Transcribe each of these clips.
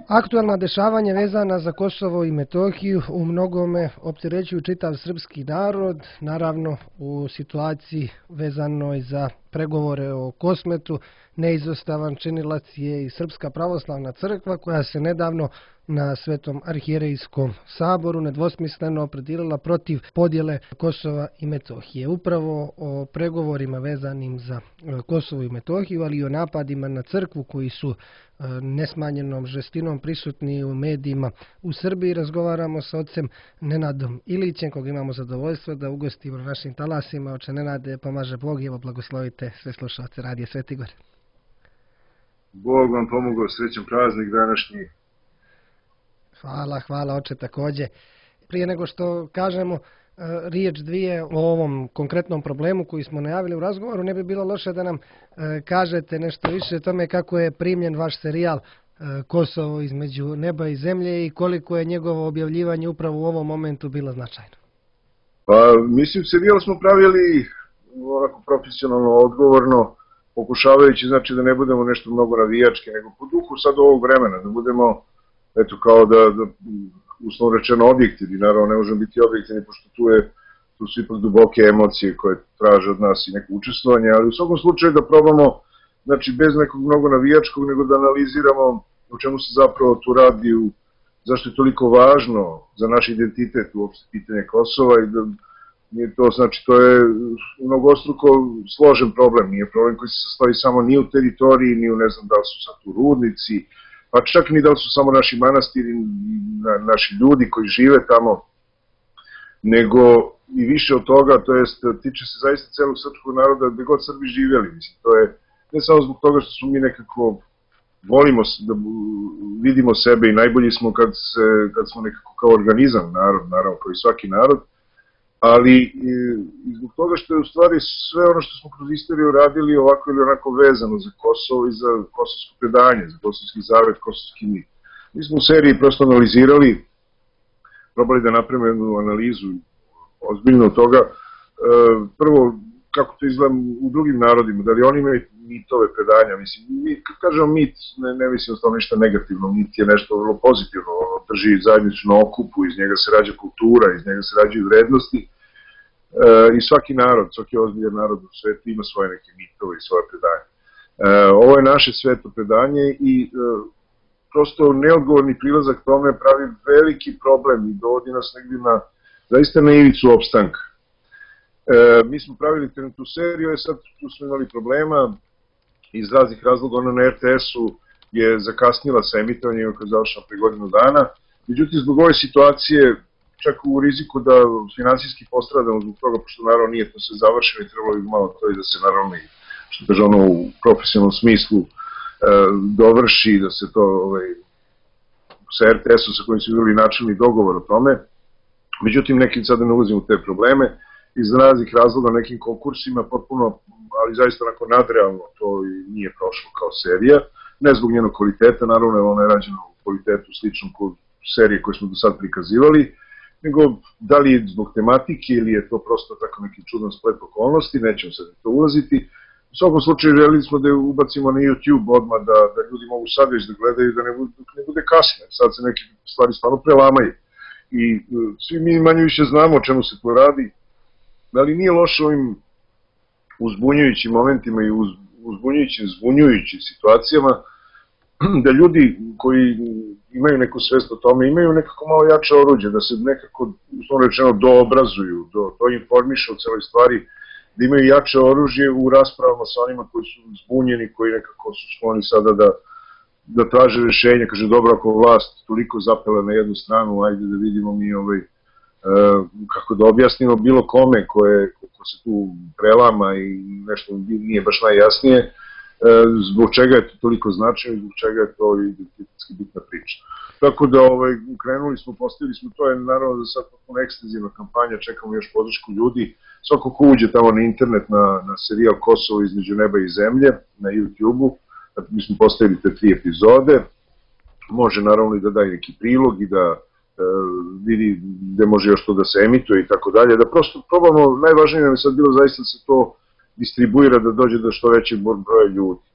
Aktualna dešavanja vezana za Kosovo i Metohiju u mnogome opterećuju čitav srpski narod, naravno u situaciji vezanoj za pregovore o Kosmetu. Neizostavan činilac je i Srpska pravoslavna crkva koja se nedavno na Svetom arhijerejskom saboru nedvosmisleno opredijelila protiv podjele Kosova i Metohije. Upravo o pregovorima vezanim za Kosovo i Metohiju, ali i o napadima na crkvu koji su nesmanjenom žestinom prisutni u medijima u Srbiji razgovaramo sa ocem Nenadom Ilićem, kog imamo zadovoljstvo da ugostimo na našim talasima. Oče Nenade, pomaže Bog i evo blagoslovite sve slušalce Radija Svetigor. Bog vam pomogao, srećan praznik današnji. Hvala oče također. Prije nego što kažemo riječ dvije o ovom konkretnom problemu koji smo najavili u razgovoru, ne bi bilo loše da nam kažete nešto više o tome kako je primljen vaš serijal Kosovo između neba i zemlje i koliko je njegovo objavljivanje upravo u ovom momentu bilo značajno. Pa mislim, serijal smo pravili onako profesionalno, odgovorno, pokušavajući znači da ne budemo nešto mnogo navijački, nego po duhu sad ovog vremena, da budemo eto kao da uslovno rečeno objektivni, naravno ne možemo biti objektivni pošto tu su ipak duboke emocije koje traže od nas i neko učestvovanje, ali u svakom slučaju da probamo, znači bez nekog mnogo navijačkog, nego da analiziramo o čemu se zapravo tu radi, zašto je toliko važno za naš identitet uopšte pitanje Kosova i da nije to, znači to je mnogostruko složen problem, nije problem koji se sastoji samo ni u teritoriji, ni u ne znam da li su sad tu rudnici, pa čak ni da li su samo naši manastiri, naši ljudi koji žive tamo, nego i više od toga, to jest tiče se zaista celog srpskog naroda gde god Srbi živjeli, mislim, to je ne samo zbog toga što smo mi nekako volimo da vidimo sebe i najbolji smo kad smo nekako kao organizam narod, naravno kao i svaki narod, ali i zbog toga što je u stvari sve ono što smo kroz istoriju radili ovako ili onako vezano za Kosovo i za kosovsko predanje, za kosovski zavet, kosovski mit. Mi smo u seriji prosto analizirali, probali da napravimo jednu analizu ozbiljno toga, prvo kako to izgleda u drugim narodima, da li oni imaju mitove predanja, mislim, kad kažemo mit, ne mislim da je ništa negativno, mit je nešto vrlo pozitivno, drži zajednicu na okupu, iz njega se rađa kultura, iz njega se rađaju vrednosti i svaki narod, svaki ozbiljan narod u svetu ima svoje neke mitove i svoje predanje. Ovo je naše sveto predanje i prosto neodgovorni prilazak tome pravi veliki problem i dovodi nas negdje zaista na ivicu opstanka. Mi smo pravili tu seriju i sad tu smo imali problema iz raznih razloga, ona na RTS-u je zakasnila sa emitovanjem koja je završena pre godinu dana. Međutim, zbog ove situacije, čak u riziku da finansijski postradamo zbog toga, pošto naravno nije to sve završeno i trebalo bi malo to i da se naravno i, što kaže ono u profesionalnom smislu, dovrši, da se to sa RTS-om sa kojim su bili načelni dogovor o tome. Međutim, nekim sada ne ulazim u te probleme. Iz raznih razloga nekim konkursima potpuno, ali zaista onako nadrealno to i nije prošlo kao serija, ne zbog njenog kvaliteta, naravno ona je rađena u kvalitetu sličnom kod serije koje smo do sad prikazivali, nego da li je zbog tematike ili je to prosto tako neki čudan splet okolnosti, nećemo sad to ulaziti. U svakom slučaju želili smo da je ubacimo na YouTube odmah, da ljudi mogu sad već da gledaju, da ne bude kasnije, sad se neke stvari stvarno prelamaju i svi mi manje više znamo o čemu se to radi. Ali nije loše ovim uzbunjujućim momentima i zbunjujućim situacijama da ljudi koji imaju neku svest o tome imaju nekako malo jače oruđe, da se nekako, uslovno rečeno, doobrazuju, to informiše o celoj stvari, da imaju jače oružje u raspravama sa onima koji su zbunjeni, koji nekako su skloni sada da traže rešenje, kaže dobro ako vlast toliko zapela na jednu stranu, ajde da vidimo mi kako da objasnimo bilo kome ko se tu prelama i nešto nije baš najjasnije, zbog čega je to toliko značajno i zbog čega je to identitetski bitna priča. Tako da krenuli smo, postavili smo, to je naravno da sad potpuno ekstenzivna kampanja, čekamo još podršku ljudi, svako ko uđe tamo na internet na serijal Kosovo između neba i zemlje na YouTube-u, mi smo postavili te 3 epizode, može naravno i da daje neki prilog i da vidi gde može još to da se emituje i tako dalje, da prosto probamo, najvažnije nam je sad bilo zaista da se to distribuira, da dođe do što većeg broja ljudi.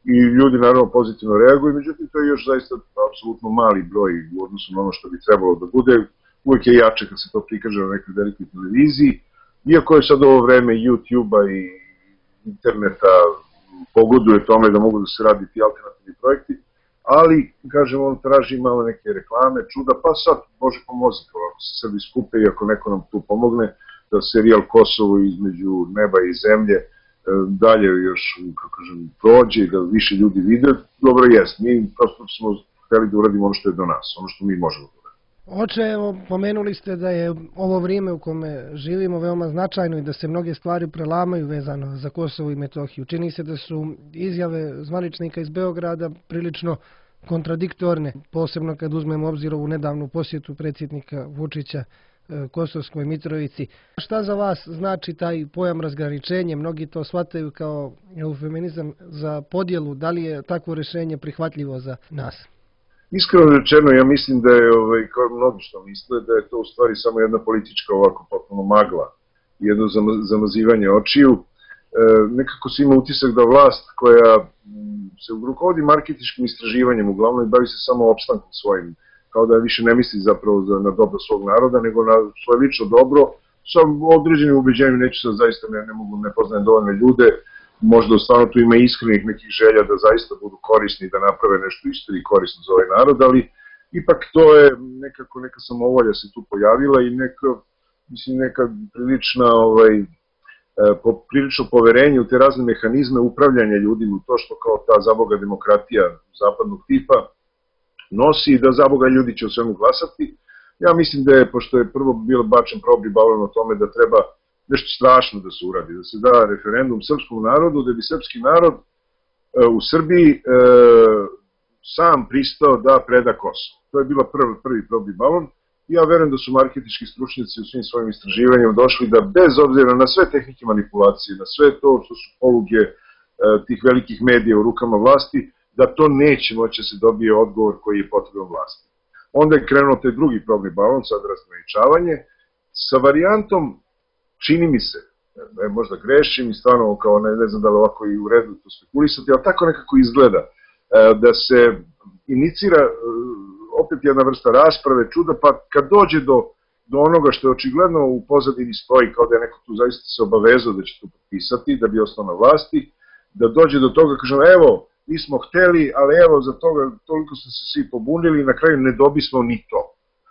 i ljudi naravno pozitivno reaguju, međutim to je još zaista apsolutno mali broj u odnosu na ono što bi trebalo da bude. Uvijek je jače kad se to prikaže na nekoj velikoj televiziji, iako je sad ovo vreme YouTube-a i interneta pogoduje tome da mogu da se radi ti alternativni projekti, ali, kažem, on traži malo neke reklame, čuda, pa sad, Bože pomozi, ako se Srbi skupe i ako neko nam tu pomogne, da serijal Kosovo između neba i zemlje dalje još, kako kažem, prođe, da više ljudi vide, dobro jest, mi prosto smo hteli da uradimo ono što je do nas, ono što mi možemo da uradimo. Oče, evo, pomenuli ste da je ovo vrijeme u kome živimo veoma značajno i da se mnoge stvari prelamaju vezano za Kosovo i Metohiju. Čini se da su izjave zvaničnika iz Beograda prilično kontradiktorne, posebno kad uzmemo obzir ovu nedavnu posjetu predsjednika Vučića Kosovskoj Mitrovici. Šta za vas znači taj pojam razgraničenje? Mnogi to shvataju kao eufemizam za podjelu. Da li je takvo rješenje prihvatljivo za nas? Iskreno rečeno, ja mislim da je, kao mnogi što misle, da je to u stvari samo jedna politička ovako potpuno magla, jedno zamazivanje očiju. Nekako se ima utisak da vlast koja se rukovodi marketinškim istraživanjem uglavnom i bavi se samo opstankom svojim, kao da više ne misli zapravo na dobro svog naroda, nego na svoje lično dobro, sa određenim ubeđenjem, neću sad zaista, ne poznajem dovoljne ljude, možda stvarno tu ima iskrenih nekih želja da zaista budu korisni, da naprave nešto isto i korisno za ovaj narod, ali ipak to je nekako, neka samovolja se tu pojavila i neka prilično poverenje u te razne mehanizme upravljanja ljudima, u to što kao ta zaboga demokratija zapadnog tipa nosi i da zaboga ljudi će o svemu glasati. Ja mislim da je, pošto je prvo bilo bačen probni balon o tome da treba nešto strašno da se uradi, da se da referendum srpskom narodu, da bi srpski narod u Srbiji sam pristao da preda Kosovo. To je bila prvi probni balon i ja verujem da su marketinški stručnjaci u svim svojim istraživanjima došli da bez obzira na sve tehnike manipulacije, na sve to što su poluge tih velikih medija u rukama vlasti, da to neće moći da se dobije odgovor koji je potreban vlasti. Onda je krenuo taj drugi probni balon, sad razgraničavanje, sa varijantom, čini mi se, možda grešim i stvarno kao ne znam da li ovako i u redu to spekulisati, ali tako nekako izgleda, da se inicira opet jedna vrsta rasprave, čuda, pa kad dođe do onoga što je očigledno u pozadini stoji, kao da je neko tu zaista se obavezao da će to potpisati, da bi ostao na vlasti, da dođe do toga, kažem, evo, mi smo hteli, ali evo, za toga toliko ste se svi pobunili i na kraju ne dobismo ni to.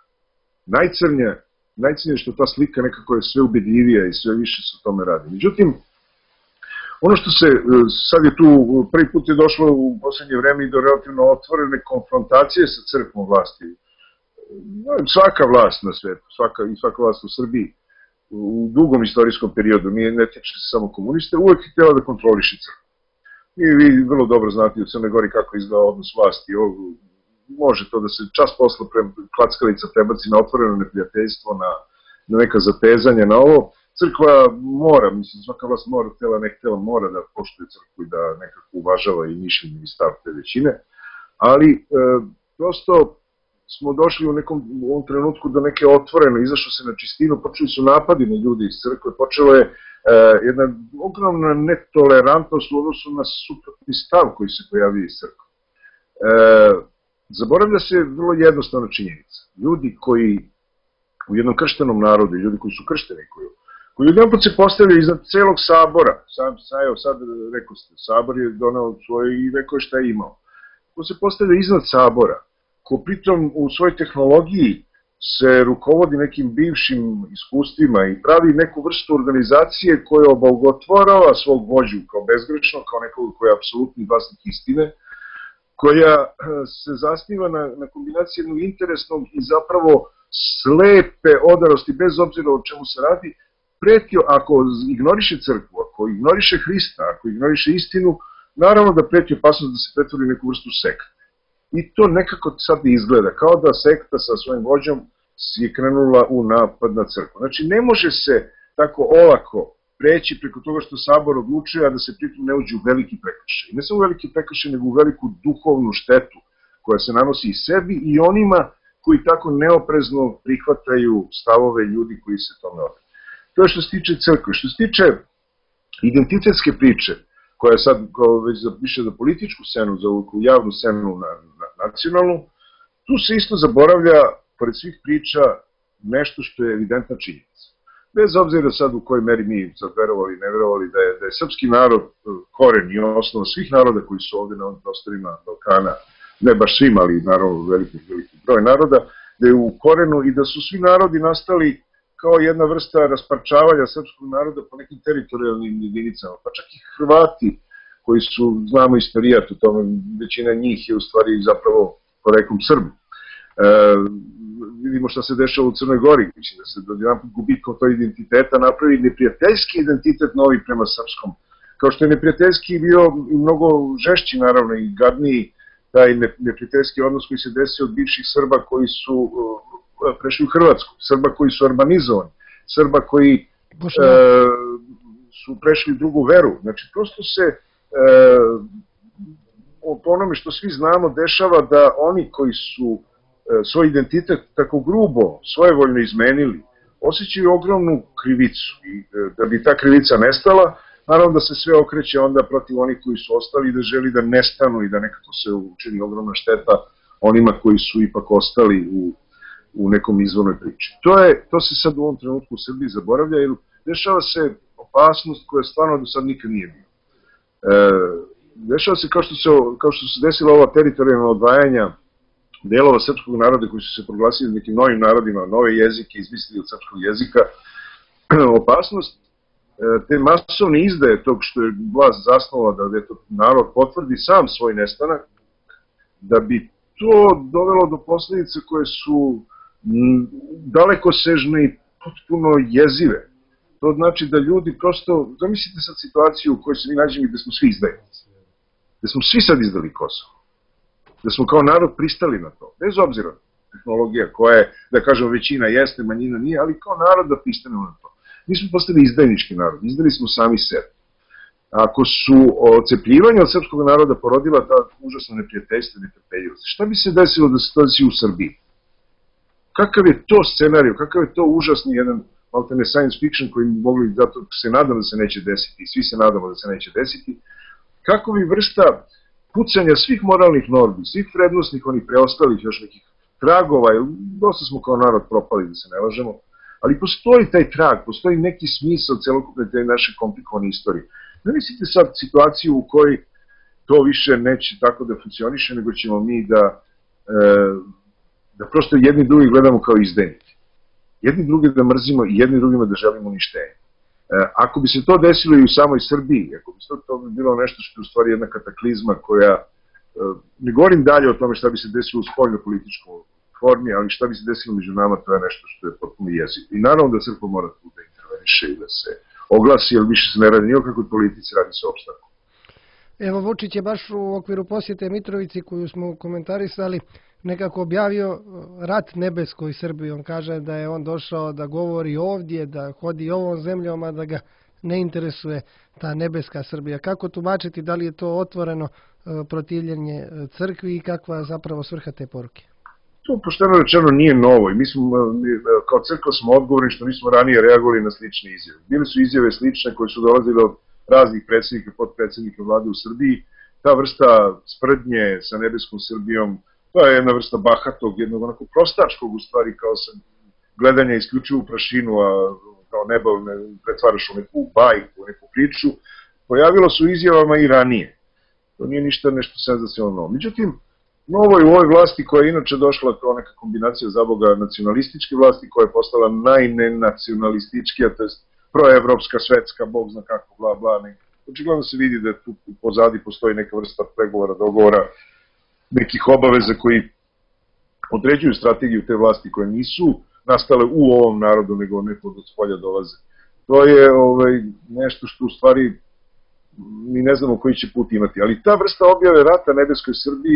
Najcrnije što ta slika nekako je sve ubedljivija i sve više se o tome radi. Međutim, ono što se, sad je tu, prvi put je došlo u poslednje vreme i do relativno otvorene konfrontacije sa crkvom vlasti. Svaka vlast na svetu, svaka vlast u Srbiji, u dugom istorijskom periodu, ne tiče se samo komuniste, uvek je htjela da kontroliše crkvu. I vi vrlo dobro znate u Crnoj Gori kako izgleda odnos vlasti. Može to da se čas posla klackalica prebaci na otvoreno neprijateljstvo, na neka zatezanja, na ovo. Crkva mora, mislim, svaka vlast mora, htjela ne htjela, mora da poštuje crkvu i da nekako uvažava i mišljenje i stav te većine. Ali, prosto smo došli u ovom trenutku do neke otvorene, izašlo se na čistinu, počeli su napadi na ljudi iz crkve, počelo je jedna ogromna netolerantnost u odnosu na suprotni stav koji se pojavio iz crkve. Zaboravlja se vrlo jednostavna činjenica. Ljudi koji u jednom krštenom narodu, ljudi koji su kršteni, koji jedan put se postavljaju iznad celog sabora, sad rekao ste, sabor je donao svoje i rekao je šta je imao. Ko se postavlja iznad sabora, ko pritom u svojoj tehnologiji se rukovodi nekim bivšim iskustvima i pravi neku vrstu organizacije koja obogatvorava svog vođu kao bezgrešno, kao nekog koji je apsolutni vlasnik istine, koja se zasniva na kombinaciji jednog interesnog i zapravo slepe odarosti, bez obzira o čemu se radi, pretio, ako ignoriše crkvu, ako ignoriše Hrista, ako ignoriše istinu, naravno da preti opasnost da se pretvori neku vrstu sekte. I to nekako sad izgleda, kao da sekta sa svojim vođom je krenula u napad na crkvu. Znači, ne može se tako olako preći preko toga što Sabor odlučuje, a da se pritom ne uđe u veliki prekršaj. Ne samo u veliki prekršaj, nego u veliku duhovnu štetu koja se nanosi i sebi i onima koji tako neoprezno prihvataju stavove ljudi koji se tome određuju. To je što se tiče crkve. Što se tiče identitetske priče, koja je sad već više za političku scenu, za javnu scenu nacionalnu, tu se isto zaboravlja, pored svih priča, nešto što je evidentna činjenica. Bez obzira sad u kojoj meri mi sad verovali i ne verovali da je srpski narod koren i osnova svih naroda koji su ovde na ovim prostorima Balkana, ne baš svima, ali naravno veliki broj naroda, da je u korenu i da su svi narodi nastali kao jedna vrsta rasparčavanja srpskog naroda po nekim teritorijalnim jedinicama, pa čak i Hrvati koji su, znamo istorijat u tome, većina njih je u stvari zapravo poreklom Srbi. Vidimo šta se dešava u Crnoj Gori, mislim da se jedan gubitkom tog identiteta napravi neprijateljski identitet novi prema srpskom, kao što je neprijateljski bio i mnogo žešći naravno i gadniji taj neprijateljski odnos koji se desio od bivših Srba koji su prešli u Hrvatsku, Srba koji su urbanizovani, Srba koji su prešli u drugu veru. Znači, prosto se po onome što svi znamo dešava da oni koji su svoj identitet tako grubo, svojevoljno izmenili, osjećaju ogromnu krivicu i da bi ta krivica nestala, naravno da se sve okreće onda protiv onih koji su ostali i da želi da nestanu i da nekako se učini ogromna šteta onima koji su ipak ostali u nekom izvornoj priči. To se sad u ovom trenutku u Srbiji zaboravlja jer dešava se opasnost koja stvarno do sad nikad nije bila. Dešava se kao što se desila ova teritorijalna odvajanja delova srpskog naroda koji su se proglasili nekim novim narodima, nove jezike, izmislili od srpskog jezika, opasnost te masovne izdaje tog što je vlast zasnovala da narod potvrdi sam svoj nestanak, da bi to dovelo do posledica koje su dalekosežne i potpuno jezive. To znači da ljudi prosto, zamislite sad situaciju u kojoj se mi nađemo gde smo svi izdajnici, gde smo svi sad izdali Kosovo, da smo kao narod pristali na to, bez obzira tehnologija koja je, da kažemo, većina jeste, manjina nije, ali kao narod da pristanemo na to. Mi smo postali izdajnički narod, izdali smo sami sebe. Ako su ocepljivanje od srpskog naroda porodila ta užasna neprijateljstva i netrpeljivost, šta bi se desilo da se to desi u Srbiji? Kakav je to scenarij, kakav je to užasni jedan alternate science fiction koji mogli, zato se nadam da se neće desiti, svi se nadamo da se neće desiti, kako bi vrsta pucanja svih moralnih normi, svih vrednostnih, onih preostalih još nekih tragova, jer dosta smo kao narod propali, da se ne lažemo, ali postoji taj trag, postoji neki smisao celokupne te naše komplikovane istorije. Ne mislite sad situaciju u kojoj to više neće tako da funkcioniše, nego ćemo mi da prosto jedni drugi gledamo kao izdajnike. Jedni drugi da mrzimo i jedni drugima da želimo uništenje. Ako bi se to desilo i u samoj Srbiji, ako bi to bilo nešto što je u stvari jedna kataklizma koja, ne govorim dalje o tome šta bi se desilo u spoljno-političkoj formi, ali šta bi se desilo među nama, to je nešto što je potpuno jezivo. I naravno da crkva mora tu da interveniše i da se oglasi, jer više se ne radi ni o kakvoj politici, radi se o opstanku. Evo, Vučić je baš u okviru posjete Mitrovici koju smo komentarisali nekako objavio rat nebeskoj Srbiji. On kaže da je on došao da govori ovdje, da hodi ovom zemljom, a da ga ne interesuje ta nebeska Srbija. Kako tumačiti, da li je to otvoreno protivljenje crkvi i kakva je zapravo svrha te poruke? To pošteno rečeno nije novo i mi smo, kao crkva smo odgovorni što nismo ranije reagovali na slične izjave. Bile su izjave slične koje su dolazile od raznih predsjednika, podpredsjednika vlade u Srbiji. Ta vrsta sprdnje sa nebeskom Srbijom, to je jedna vrsta bahatog, jednog onako prostačkog u stvari, kao sam gledanja isključivo u prašinu, a kao nebo pretvaraš u neku bajku, u neku priču, pojavilo su izjavama i ranije. To nije ništa nešto senzacionalno. Međutim, novo je u ovoj vlasti koja je inače došla kao neka kombinacija zaboga nacionalističke vlasti koja je postala najnenacionalističkija, to je proevropska, svetska, bog zna kako, bla bla. Očigledno se vidi da tu pozadi postoji neka vrsta pregovora, dogovora, nekih obaveza koji određuju strategiju te vlasti koje nisu nastale u ovom narodu, nego neko od spolja dolaze. To je nešto što u stvari mi ne znamo koji će put imati, ali ta vrsta objave rata nebeskoj Srbiji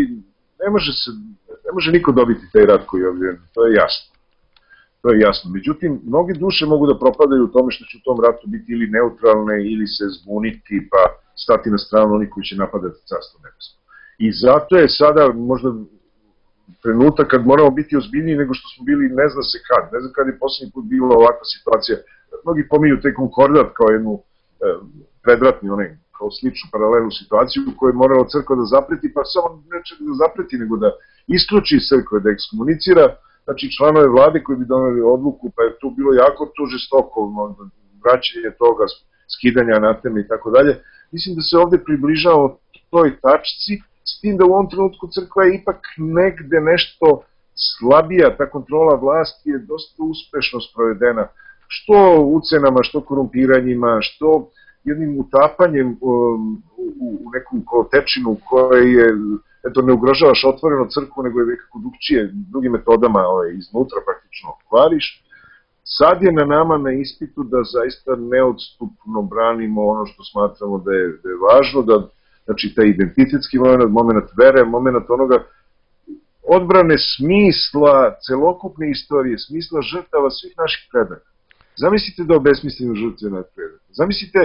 ne može niko dobiti taj rat koji je objavljen, to je jasno. To je jasno. Međutim, mnogi duše mogu da propadaju u tome što će u tom ratu biti ili neutralne ili se zbuniti pa stati na stranu oni koji će napadati carstvo nebesko. I zato je sada možda trenutak kad moramo biti ozbiljniji nego što smo bili ne zna se kad. Ne znam kad je posljednji put bila ovakva situacija. Mnogi pominju taj konkordat kao jednu predratni onaj kao sličnu paralelnu situaciju u kojoj je morala crkva da zapreti, pa samo neče da zapreti, nego da isključi crkve, da ekskomunicira, znači članove vlade koji bi doneli odluku, pa je tu bilo jako to žestoko, vraćanje toga, skidanja anateme i tako dalje. Mislim da se ovde približao toj tačci, s tim da u ovom trenutku crkva je ipak negde nešto slabija, ta kontrola vlasti je dosta uspešno sprovedena, što ucenama, što korumpiranjima, što jednim utapanjem u neku kolotečinu koja je, eto, ne ugrožavaš otvoreno crkvu, nego je nekako drugčije, drugim metodama iznutra praktično kvariš. Sad je na nama na ispitu da zaista neodstupno branimo ono što smatramo da je važno, da, znači, taj identitetski moment vere, moment onoga odbrane smisla celokupne istorije, smisla žrtava svih naših predaka. Zamislite da obesmislimo žrtve na predaka. Zamislite,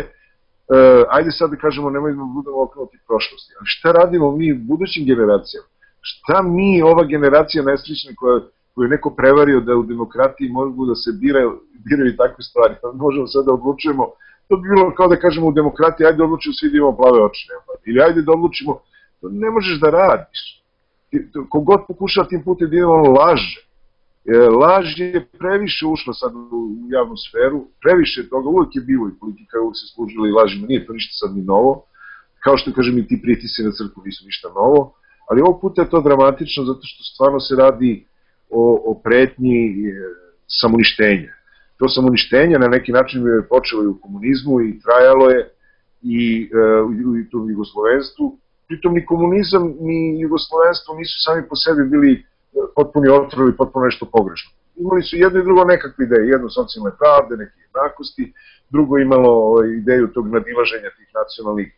ajde sad da kažemo, nemoj da budemo okrenuti prošlosti, ali šta radimo mi budućim generacijama? Šta mi, ova generacija nesrećna koju je neko prevario da u demokratiji mogu da se biraju takve stvari, možemo sad da odlučujemo, to bi bilo kao da kažemo u demokratiji, ajde da odlučimo svi da imamo plave oči, ili ajde da odlučimo, to ne možeš da radiš. Kogod pokušava tim putem da idemo, ono laže. Laž je previše ušla sad u javnu sferu, previše toga, uvek je bilo i politika uvek se služila i lažima, nije to ništa sad ni novo, kao što kažem i ti pritisci na crkvu nisu ništa novo, ali ovog puta je to dramatično zato što stvarno se radi o pretnji samouništenja. To samouništenje na neki način je počelo i u komunizmu i trajalo je i u tom jugoslovenstvu. Pritom ni komunizam ni jugoslovenstvo nisu sami po sebi bili potpuni otrov i potpuno nešto pogrešno. Imali su jedno i drugo nekakve ideje, jedno socijalne pravde, neke jednakosti, drugo imalo ideju tog nadilaženja tih nacionalnih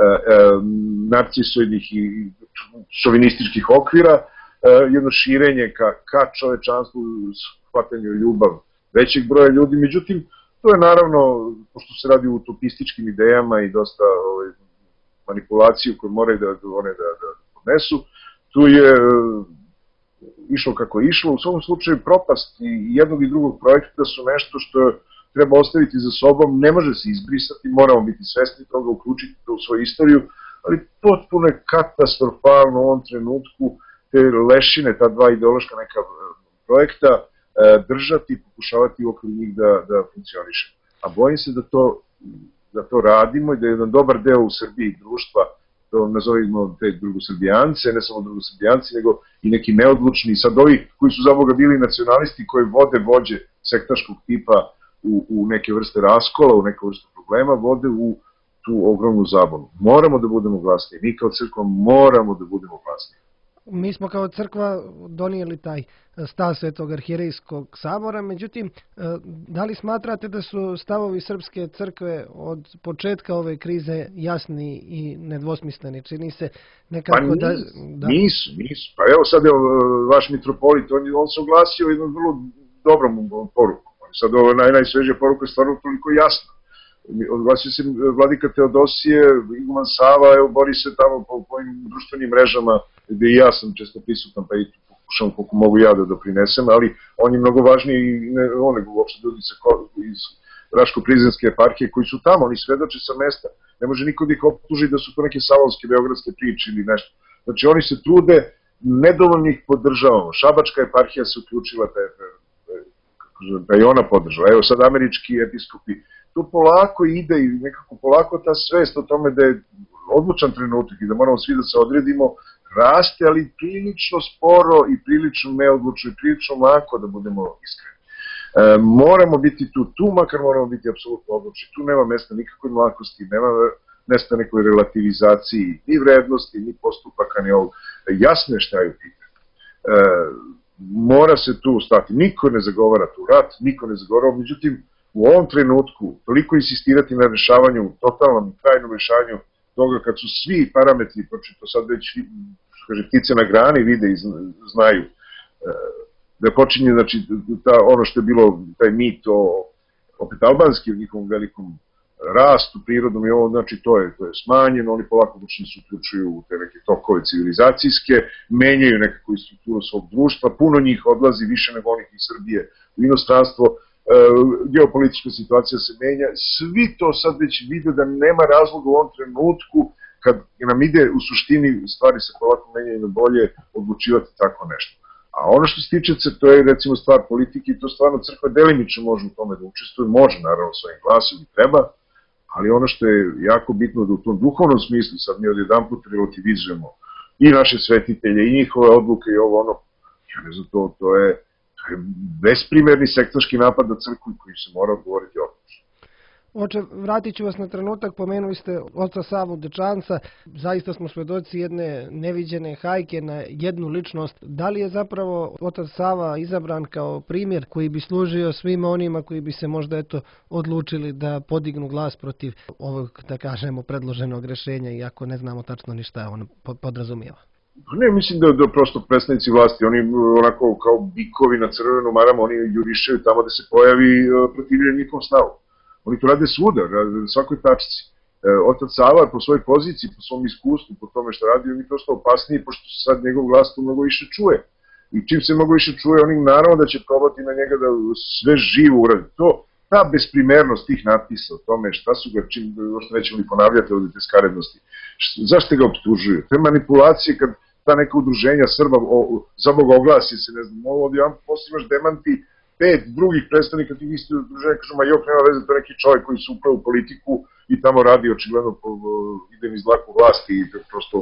narcisoidnih i šovinističkih okvira, jedno širenje ka čovečanstvu, shvatanju ljubav većeg broja ljudi. Međutim, to je naravno, pošto se radi o utopističkim idejama i dosta manipulaciju koje moraju da podnesu, tu je išlo kako je išlo. U svom slučaju propast i jednog i drugog projekta su nešto što treba ostaviti za sobom, ne može se izbrisati, moramo biti svesni toga, uključiti to u svoju istoriju, ali potpuno je katastrofalno u ovom trenutku te lešine, ta dva ideološka neka projekta, držati i pokušavati u okviru njih da funkcioniše. A bojim se da to radimo i da je jedan dobar deo u Srbiji društva, to nazovimo te drugosrbijance, ne samo drugosrbijanci, nego i neki neodlučni, sad ovi koji su za Boga bili nacionalisti, koji vode vođe sektaškog tipa u neke vrste raskola, u neke vrste problema, vode u tu ogromnu zabunu. Moramo da budemo glasni, mi kao crkva moramo da budemo glasni. Mi smo kao crkva donijeli taj stav Svetog arhijerejskog sabora, međutim, da li smatrate da su stavovi Srpske crkve od početka ove krize jasni i nedvosmisleni? Čini se nekako da... Nisu. Pa evo sad je vaš mitropolit, on se oglasio jednom vrlo dobrom porukom. Sad ovo najsvežija poruka je stvarno toliko jasna. Oglasio se vladika Teodosije, Iguman Sava, evo bori se tamo po ovim društvenim mrežama, gde i ja sam često prisutan, pa i pokušam koliko mogu ja da doprinesem, ali on je mnogo važniji nego uopšte ljudi iz Raško-Prizrenske eparhije koji su tamo, oni svedoče sa mesta. Ne može niko da ih optuži da su to neke salonske beogradske priče ili nešto. Znači oni se trude, nedovoljno ih podržavamo. Šabačka eparhija se uključila, da je ona podržala. Evo sad američki episkopi. To polako ide i nekako polako ta svest o tome da je odlučan trenutak i da moramo svi da se odredimo, raste, ali prilično sporo i prilično neodlučno i prilično lako, da budemo iskreni. Moramo biti tu makar moramo biti apsolutno odlučni. Tu nema mesta nikakvoj mlakosti, nema mesta nekoj relativizaciji ni vrednosti, ni postupaka, ni ovog. Jasno je šta je u pitanju. Mora se tu stati. Niko ne zagovara tu rat, niko ne zagovara, međutim, u ovom trenutku toliko insistirati na rešavanju, totalnom i trajnom rešavanju toga kad su svi parametri, to sad već ptice na grani vide i znaju, da počinje, znači, ono što je bilo, taj mit opet albanski u njihovom velikom rastu prirodom i ovo, znači to je smanjeno, oni polako počinju se uključuju u te neke tokove civilizacijske, menjaju nekako i strukturu svog društva, puno njih odlazi više nego onih iz Srbije u inostranstvo, geopolitička situacija se menja, svi to sad već vide da nema razloga u ovom trenutku kad nam ide u suštini stvari se polako menjaju na bolje odlučivati tako nešto. A ono što se tiče to je recimo stvar politike i to stvarno crkva delimično može u tome da učestvuje, može naravno svojim glasom i treba, ali ono što je jako bitno da u tom duhovnom smislu sad mi odjedan put relativizujemo i naše svetitelje i njihove odluke i ovo ono, ja ne znam, to je besprimerni sektorski napad na crkvu koji se mora odgovoriti odlučno. Oče, vratit ću vas na trenutak, pomenuli ste oca Savu Dečanca, zaista smo svedoci jedne neviđene hajke na jednu ličnost. Da li je zapravo otac Sava izabran kao primjer koji bi služio svima onima koji bi se možda odlučili da podignu glas protiv ovog, da kažemo, predloženog rešenja, iako ne znamo tačno ni šta on podrazumijeva? Ne, mislim da prosto predstavnici vlasti, oni onako kao bikovi na crvenu maramu, oni jurišaju tamo da se pojavi protivljen njihovom stavu. Oni to rade svuda, na svakoj tačci. Otac Sava po svojoj poziciji, po svom iskustvu, po tome što radi, on je prosto opasniji, pošto se sad njegov glas tu mnogo više čuje. I čim se mnogo više čuje, oni naravno da će probati na njega da sve živo uradi. Ta besprimernost tih natpisa o tome šta su ga, što nećemo li ponavljati ovdje te skarednosti, zašto ga optužuju? Te manipulacije kad ta neka udruženja Srba za Boga oglasi se, ne znam, ovdje vam posle imaš demanti 5 drugih predstavnika tih istih udruženja, kažu, ma jok, nema veze, to je neki čovjek koji se upravo u politiku i tamo radi očigledno, ide iz dlaku vlasti i prosto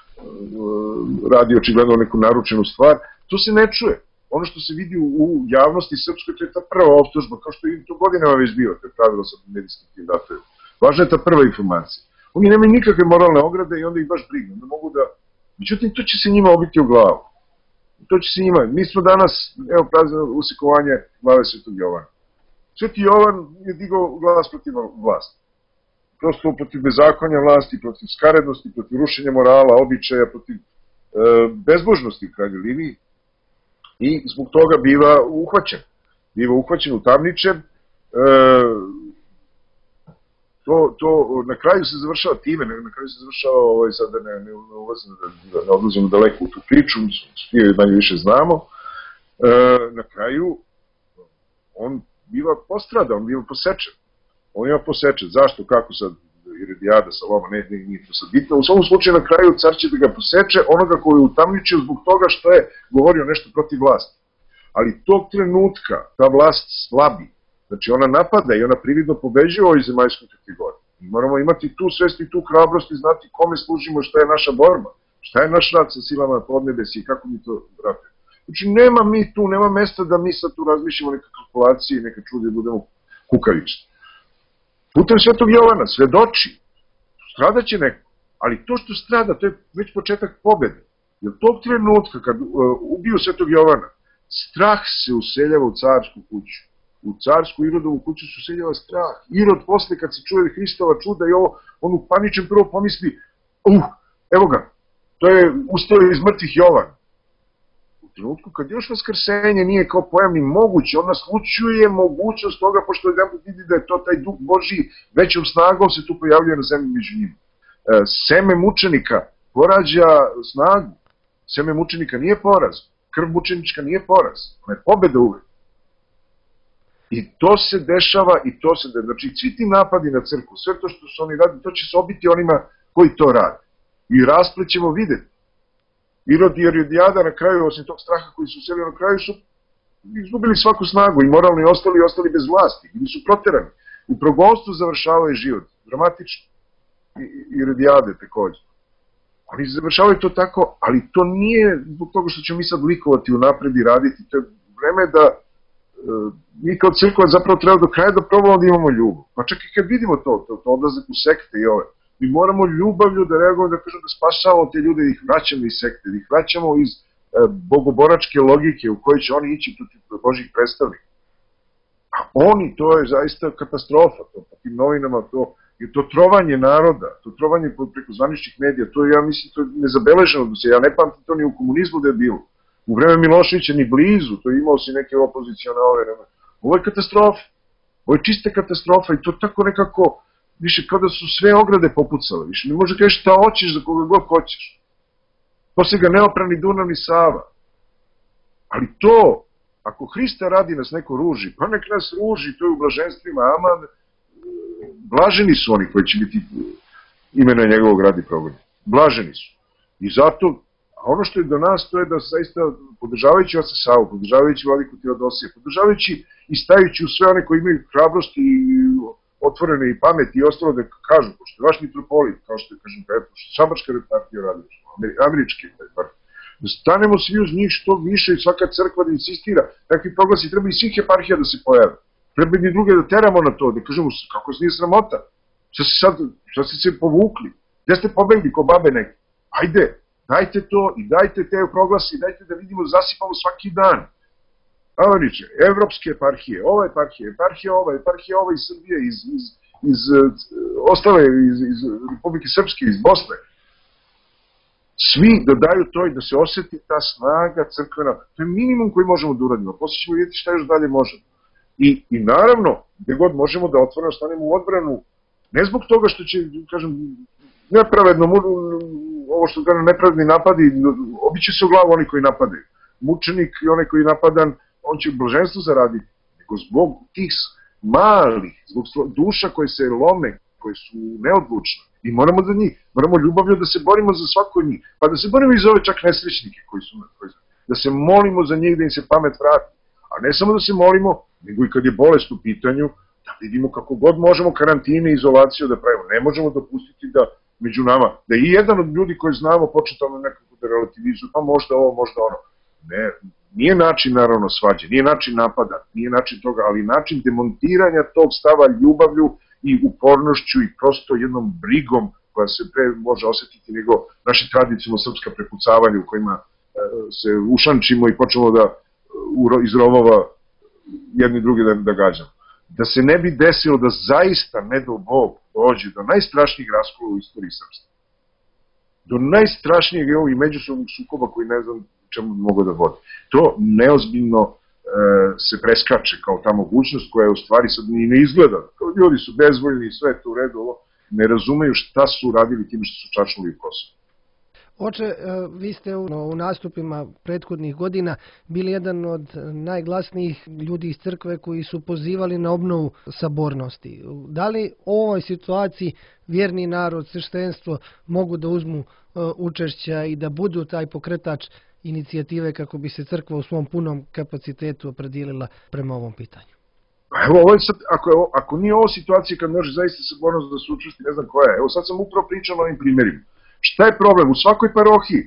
radi očigledno neku naručenu stvar. To se ne čuje. Ono što se vidi u javnosti srpskoj, to je ta prva optužba, kao što je to godinama već bio, to je pravilo sa medijskim datovima. Važna je ta prva informacija. Oni nemaju nikakve moralne ograde i onda ih baš brignu. Ne mogu da... Međutim, to će se njima obiti u glavu. To će se njima. Mi smo danas, evo, praznimo usikovanje glave Svetog Jovana. Sveti Jovan je digao glas protiv vlasti. Prosto protiv bezakonja vlasti, protiv skarednosti, protiv rušenja morala, običaja, protiv bezbožnosti u krajnjoj liniji. I zbog toga biva uhvaćen. Biva uhvaćen, utamničen. To na kraju se završava time, na kraju se završava, sad da ne odlazimo daleko u tu priču, svi manje više znamo, na kraju on biva postrada, on biva posečen. On ima posečen. Zašto, kako sad, Iredijada, Saloma, nije to sad bitno. U svom slučaju na kraju car će da ga poseče onoga koji je utamničio zbog toga što je govorio nešto protiv vlasti. Ali tog trenutka ta vlast slabi. Znači ona napada i ona prividno pobeđuje u ovoj zemaljskoj kategoriji. Mi moramo imati tu svest i tu hrabrost i znati kome služimo, šta je naša borba, šta je naš rad sa silama podnebesi i kako mi to radimo. Znači nema mesta da mi sad tu razmišljamo neke kalkulacije i neke čude budemo kukavični. Putem Svetog Jovana, svedoči, stradaće neko, ali to što strada, to je već početak pobede. Jer tog trenutka kad ubiju Svetog Jovana, strah se useljava u carsku kuću. U carsku Irodovu kuću se useljava strah. Irod posle kad se čuje Hristova čuda i ovo, on u paničem prvo pomisli, evo ga, to je ustao iz mrtvih Jovan. U trenutku kad još vaskrsenje nije kao pojam ni moguće, on naslučuje mogućnost toga, pošto jedan put vidi da je to taj duh Božji, većom snagom se tu pojavljuje na zemlji među njima. Seme mučenika porađa snagu. Seme mučenika nije poraz. Krv mučenička nije poraz. Ona je pobeda uvek. I to se dešava znači svi ti napadi na crkvu, sve to što su oni radi, to će se obiti onima koji to rade. I rasplet ćemo videti. Irod i Irodijada na kraju, osim tog straha koji su uselili na kraju, su izgubili svaku snagu i moralno i ostali bez vlasti, ili su proterani. U progonstvu završavaju život, dramatično. I Irodijade takođe. Oni završavaju to tako, ali to nije zbog toga što ćemo mi sad likovati unapred i raditi, to je vreme da mi kao crkva zapravo treba do kraja da probamo da imamo ljubav. Pa čak i kad vidimo to odlazak u sekte i ove, mi moramo ljubavlju da reagujemo, da kažemo da spasavamo te ljude, da ih vraćamo iz sekte, da ih vraćamo iz bogoboračke logike u kojoj će oni ići protiv Božih predstavnika. A oni, to je zaista katastrofa, to po tim novinama, to trovanje naroda, to trovanje preko zvaničnih medija, to je, ja mislim, to je nezabeleženo, ja ne pamtim to ni u komunizmu da je bilo. U vreme Miloševića ni blizu, to je imao si neke opozicionalne. Ovo je katastrofa. Ovo je čista katastrofa i to tako nekako, više kao da su sve ograde popucale. Više ne može kažeš šta hoćeš za koga god hoćeš. Posle ga neoprani Dunav ni Sava. Ali to, Ako Hrista radi nas neko ruži, pa nek nas ruži, to je u blaženstvima, aman, blaženi su oni koji će biti imena njegovog radi progoni. Blaženi su. I zato, a ono što je do nas, to je da zaista, podržavajući Oca Savu, podržavajući Vladiku Teodosija, podržavajući i stajući u sve one koji imaju hrabrost i otvorene i pamet i ostalo da kažu, pošto je vaš mitropolit, kao što je, kažem, šabačka repartija radi, američki repartija, da stanemo svi uz njih što više i svaka crkva da insistira. Takvi proglasi treba i svih eparhija da se pojave. Treba i druge da teramo na to, da kažemo kako se nije sramota. Šta ste se povukli? Gde ste pobegli ko babe neki? Ajde, dajte to i dajte te proglasi, dajte da vidimo da zasipamo svaki dan. Avaniče, evropske eparhije, ova eparhija ova iz Srbije, iz ostale, iz Republike Srpske, iz Bosne. Svi da daju to i da se oseti ta snaga crkvena. To je minimum koji možemo da uradimo. Posle ćemo vidjeti šta još dalje možemo. I naravno, gde god možemo da otvoreno stanemo u odbranu, ne zbog toga što će, kažem, nepravedno, ovo što kažem, nepravedni napadi, obiće se u glavu oni koji napadaju. Mučenik i onaj koji je napadan, on će blaženstvo zaraditi, nego zbog tih malih, zbog duša koje se lome, koje su neodlučne. I moramo za njih, moramo ljubavlju da se borimo za svako od njih, pa da se borimo i za ove čak nesrećnike koji su, da se molimo za njih da im se pamet vrati. A ne samo da se molimo, nego i kad je bolest u pitanju, da vidimo kako god možemo karantine i izolaciju da pravimo. Ne možemo dopustiti da među nama, da i jedan od ljudi koji znamo počne tamo nekako da relativizuju, pa možda ovo, možda ono. Ne, nije način naravno svađe, nije način napada, nije način toga, ali način demontiranja tog stava ljubavlju i upornošću i prosto jednom brigom koja se pre može osetiti nego naše tradicionalno srpska prepucavanja u kojima se ušančimo i počnemo da iz rovova jedni drugi da gađamo. Da se ne bi desilo da zaista, ne do Bog, dođe do najstrašnijih raskola u istoriji srpstva. Do najstrašnijeg ovih međusobnih sukoba koji ne znam čemu mogu da vodi. To neozbiljno se preskače kao ta mogućnost koja je u stvari sad ni ne izgleda. Ljudi su bezvoljni i sve to u redu, ne razumeju šta su radili tim što su čačnuli u Kosovo. Oče, vi ste u nastupima prethodnih godina bili jedan od najglasnijih ljudi iz crkve koji su pozivali na obnovu sabornosti. Da li u ovoj situaciji vjerni narod, sveštenstvo mogu da uzmu učešća i da budu taj pokretač inicijative kako bi se crkva u svom punom kapacitetu opredijelila prema ovom pitanju? Evo, ako nije ovo situacija kad može zaista sabornost da se učesti, ne znam koja je. Evo, sad sam upravo pričao o ovim primjerima. Šta je problem? U svakoj parohiji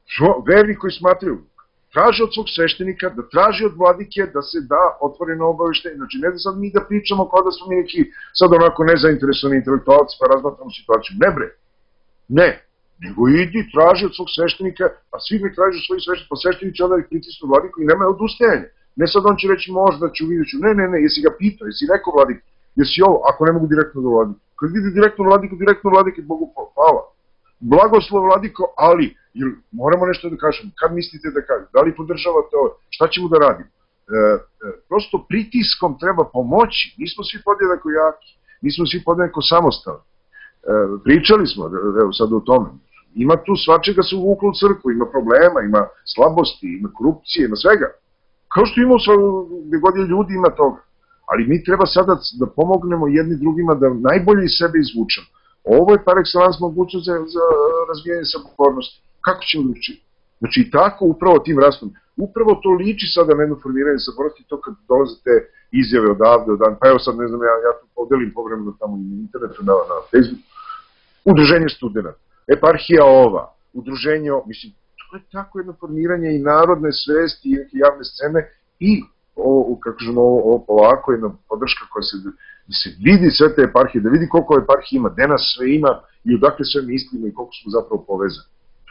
verni koji smatraju traže od svog sveštenika, da traži od vladike da se da otvoreno obaveštenje. Znači, ne da sad mi da pričamo kao da smo mi neki sad onako nezainteresovani intelektualci pa razmatramo situaciju. Ne bre, ne. Nego idi, traži od svog sveštenika, a svi mi traži od svojih sveštenika, pa sveštenici onda ih pritisnu vladiku i nema odustajanja. Ne sad on će reći možda ću, vidjet ću. Ne, jesi ga pitao, jesi rekao vladiku, jesi ovo, ako ne mogu direktno do vladike. Kad vidi direktno vladike, Bogu hvala. Blagoslov vladiko, ali moramo nešto da kažemo. Kad mislite da kažemo? Da li podržavate ovo? Šta ćemo da radimo? Prosto pritiskom treba pomoći. Nismo svi podjednako jaki. Nismo svi podjednako samostalni. Pričali smo, evo sad o tome. Ima tu svačega se uvuklo u crkvu. Ima problema, ima slabosti, ima korupcije, ima svega. Kao što ima gde god je ljudi ima toga. Ali mi treba sada da pomognemo jedni drugima da najbolje iz sebe izvučemo. Ovo je par excellence mogućnost za razvijanje sabornosti. Kako ćemo da učiniti? Znači i tako upravo tim rastom. Upravo to liči sada na jedno formiranje sabornosti, to kad dolaze te izjave odavde, pa evo sad ne znam, ja tu podelim povremeno tamo na internetu, na Facebooku. Udruženje studenta, eparhija ova, udruženje, mislim, to je tako jedno formiranje i narodne svesti i javne scene i kako kažemo, ovo polako jedna podrška koja da se vidi sve te eparhije, da vidi koliko eparhije ima, gde nas sve ima i odakle sve mislimo i koliko smo zapravo povezani.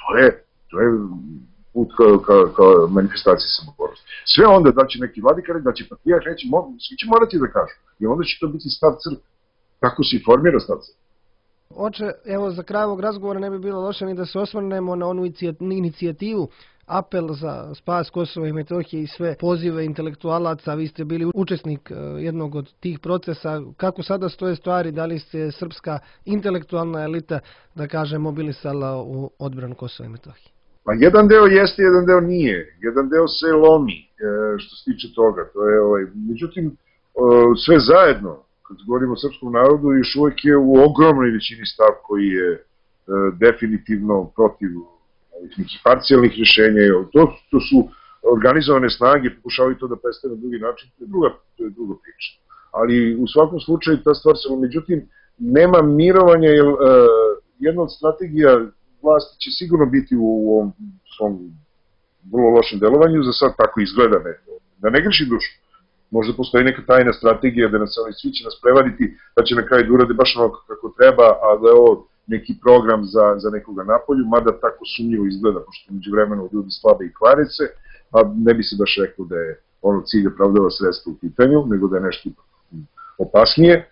To je put ka manifestaciji samobornosti. Sve onda da će neki vladikar, da će patrijarh reći, svi će morati da kažu. I onda će to biti stav crkve. Tako se i formira stav crkve. Oče, evo za kraj ovog razgovora ne bi bilo loše ni da se osvrnemo na onu inicijativu apel za spas Kosova i Metohije i sve pozive intelektualaca. Vi ste bili učesnik jednog od tih procesa. Kako sada stoje stvari? Da li se srpska intelektualna elita, da kažem, mobilisala u odbranu Kosova i Metohije? Pa jedan deo jeste, jedan deo nije. Jedan deo se lomi, što se tiče toga. To je, međutim, sve zajedno, kad govorimo o srpskom narodu, još uvek je u ogromnoj većini stav koji je definitivno protiv nekih parcijalnih rješenja. To su organizovane snage, pokušavaju to da predstave na drugi način, to je druga priča. Ali u svakom slučaju ta stvar se, međutim, nema mirovanja, jer jedna od strategija vlasti će sigurno biti u ovom svom vrlo lošem delovanju, za sad tako izgleda, da ne greši dušu. Možda postoji neka tajna strategija da nas svi će nas prevariti, da će na kraju da urade baš ono kako treba, a da je ovo neki program za nekoga napolju, mada tako sumnjivo izgleda, pošto među vremenu ljudi slabe i kvare se, a ne bi se baš rekao da je ono cilj opravdava sredstva u pitanju, nego da je nešto opasnije.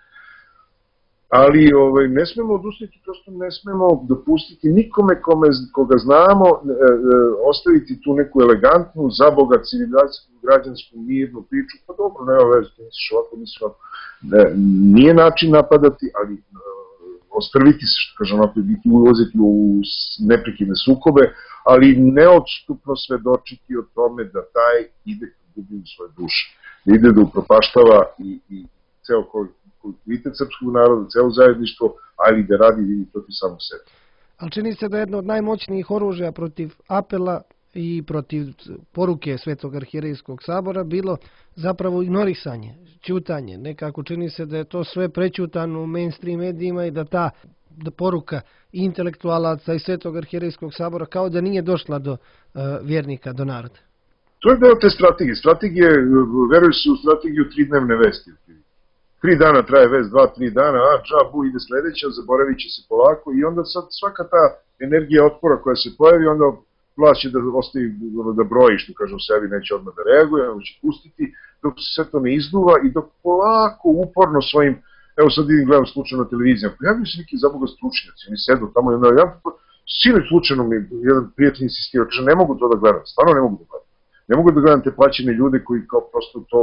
Ali ne smemo odustati, prosto ne smemo dopustiti nikome koga znamo, ostaviti tu neku elegantnu, za Boga, civilizacijsku, građansku, mirnu priču, pa dobro, nema veze, misliš ovako, nije način napadati, ali ostrviti se, što kažem, ulaziti u neprekidne sukobe, ali neodstupno svedočiti o tome da taj ide da gubi u svoje duše, da ide da upropaštava i ceo kvalitet srpskog naroda, celo zajedništvo, ali da radi i protiv samog sebe. Ali čini se da je jedno od najmoćnijih oružja protiv apela i protiv poruke Svetog arhijerejskog sabora bilo zapravo ignorisanje, ćutanje. Nekako čini se da je to sve prećutano u mainstream medijima i da ta poruka intelektualaca i Svetog arhijerejskog sabora kao da nije došla do vjernika, do naroda. To je deo te strategije. Veruju se u strategiju 3-dnevne vesti. 3 dana traje vest, 2-3 dana, džabu, ide sledeća, zaboravit će se polako i onda sad svaka ta energija otpora koja se pojavi, onda vlast će da ostavi da broji, što kaže u sebi, neće odmah da reaguje, onda će pustiti, dok se sve to ne izduva i dok polako, uporno svojim, evo sad vidim, gledam slučajno na televizijama, pojavljaju se neki za Boga stručnjaci, oni sedu tamo i onda, sinoć slučajno mi jedan prijatelj insistirao, kaže, ne mogu to da gledam, stvarno ne mogu da gledam. Ne mogu da gledam te plaćene ljude koji kao prosto to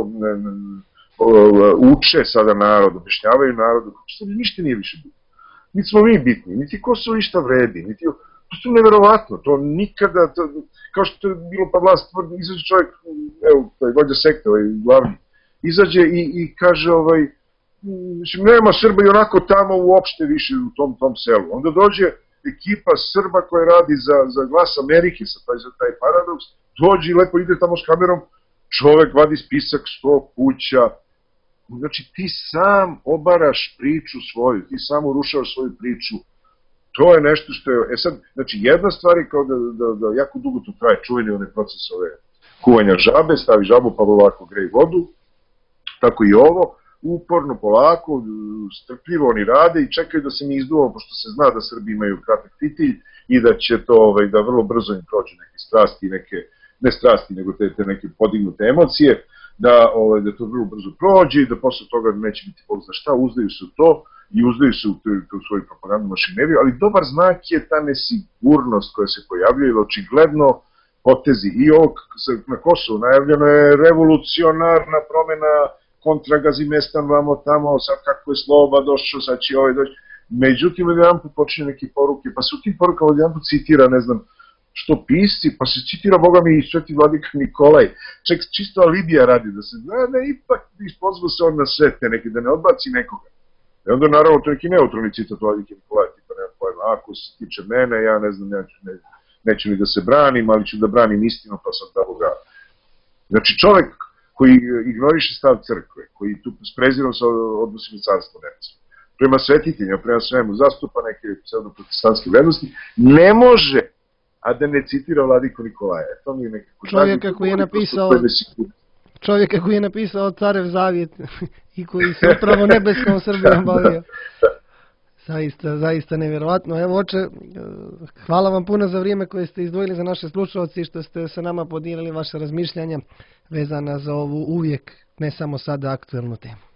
uče sada narod, objašnjavaju narodu, što ništa nije više bitno. Niti smo mi bitni, niti Kosovo išta vredi, niti... To je neverovatno, to nikada, kao što je bilo pa vlast, izađe čovjek, evo, taj vođa sekte, glavni, izađe i kaže, nema Srba i onako tamo uopšte više u tom selu. Onda dođe ekipa Srba koja radi za Glas Amerike, za taj paradoks, dođe i lepo ide tamo s kamerom, čovek vadi spisak 100 kuća. Znači ti sam obaraš priču svoju, ti sam urušavaš svoju priču. To je nešto što je, sad, znači jedna stvar je kao da jako dugo to traje, čuveni onaj proces kuvanja žabe, stavi žabu pa ovako grej vodu, tako i ovo, uporno, polako, strpljivo oni rade i čekaju da se mi izduvamo, pošto se zna da Srbi imaju kratak fitilj i da će to, da vrlo brzo im prođe neke strasti, ne strasti, nego te neke podignute emocije, da to vrlo brzo prođe i da posle toga neće biti bog za šta, uzdaju se u to i uzdaju se u svoju propagandnu mašineriju, ali dobar znak je ta nesigurnost koja se pojavljuje, jer očigledno potezi i ovog na Kosovu najavljeno je revolucionarna promena kontra Gazimestan vamo tamo, sad kako je Sloba došao, sad će doći. Međutim, jedan put počinje neke poruke, pa se u tim porukama jedan put citira, ne znam, što pisci, pa se citira, Boga mi, i Sveti vladika Nikolaj. Ček, čisto alibija radi, da se zna, da ipak ispozva se on na sve te neke, da ne odbaci nekoga. I onda naravno to je neki neutralni citat vladike Nikolaja, tipa nema pojma, ako se tiče mene, ja ne znam, neću ni da se branim, ali ću da branim istinu, pa sam da Boga. Znači čovek koji ignoriše stav crkve, koji tu s prezirom se odnosi na carstvo nebesno, prema svetiteljima, prema svemu, zastupa neke pseudoprotestantske vrednosti, ne može a da ne citira vladiku Nikolaja. To mi je nekako... Čovjeka koji je napisao Carev zavjet i koji se upravo nebeskom Srbijom bavio. Zaista nevjerovatno. Evo, oče, hvala vam puno za vrijeme koje ste izdvojili za naše slušalce i što ste sa nama podijelili vaše razmišljanja vezana za ovu uvijek, ne samo sada, aktuelnu temu.